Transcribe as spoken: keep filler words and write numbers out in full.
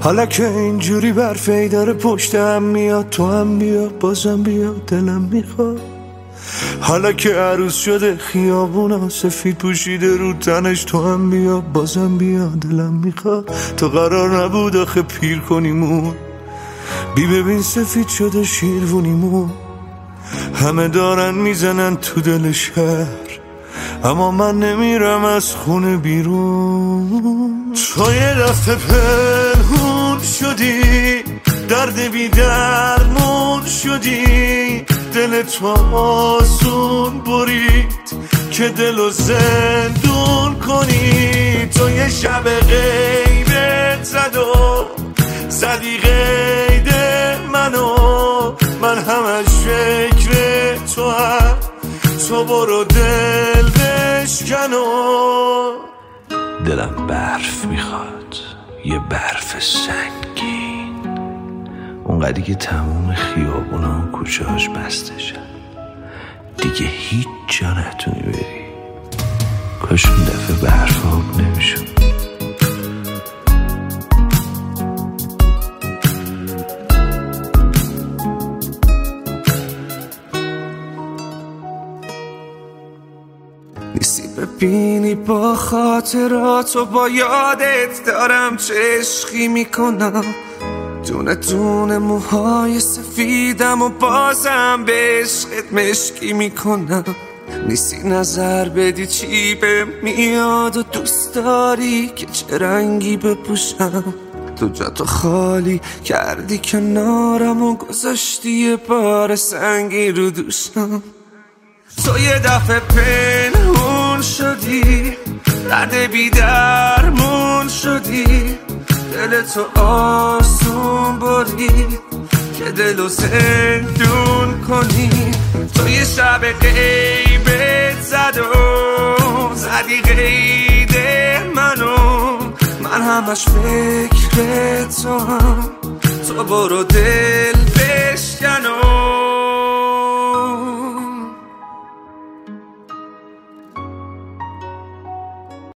حالا که اینجوری برفی داره پشتم میاد، تو هم بیا بازم بیا دلم میخواد. حالا که عروس شده خیابونا سفید پوشیده رو تنش، تو هم بیا بازم بیا دلم میخواد. تو قرار نبود آخه پیر کنیمون، بی ببین سفید شده شیروونیمون. همه دارن میزنن تو دل شهر، اما من نمیرم از خونه بیرون. تو یه دفعه پنهون شدی، درد بی درمون شدی، دل تو آسون برید که دلو زندون کنی. تو یه شب غیبت زد و زدی قید منو، من همش فکر تو هم، تو برو دل بشکنو. دلم برف میخواد، یه برف سنگین، اونقدری که تموم خیابونا و کوچه هاش بسته شد، دیگه هیچ جا نتونی بری. کاش اون دفعه برف آب نمیشد. نیستی ببینی با خاطرات و با یادت دارم چه عشقی میکنم. دونه دونه موهای سفیدم و بازم به عشقت مشکی میکنم. نیستی نظر بدی چی به میاد و دوست داری که چه رنگی بپوشم. تو جا تو خالی کردی کنارم و گذاشتی یه بار سنگی رو دوشم. تو یه دفعه پنهون شدی، درد بی درمون شدی، دل تو آسون برید که دلو زندون کنی. تو یه شب غیبت زد و زدی قید منو، من همش فکر تو هم، تو برو دل